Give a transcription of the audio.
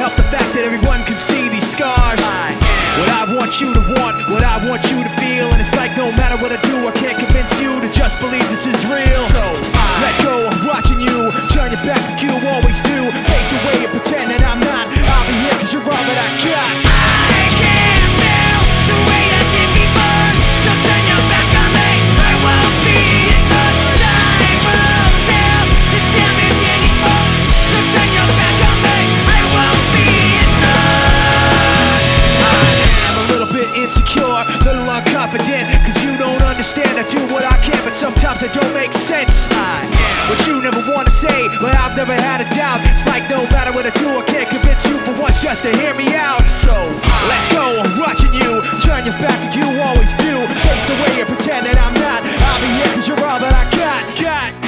help the fact that everyone can see these scars. What I want you to want, what I want you to feel. And it's like no matter what I do, I can't convince you to just believe this is real. So let go, I'm watching you. Turn your back like you always do. Face away and pretend that I'm not. I'll be here cause you're all that I got. I can't feel the way I did before. Don't turn your back on me, I won't be enough. Time will tell this damage anymore. Don't turn your back on me, I won't be enough. I'm a little bit insecure, little unconfident, cause you don't understand. I do what I can, but sometimes it don't make sense. What you never wanna say, but I've never had a doubt. It's like no matter what I do, I can't convince you for once just to hear me out. So let go, I'm watching you. Turn your back like you always do. Face away and pretend that I'm not. I'll be here cause you're all that I got.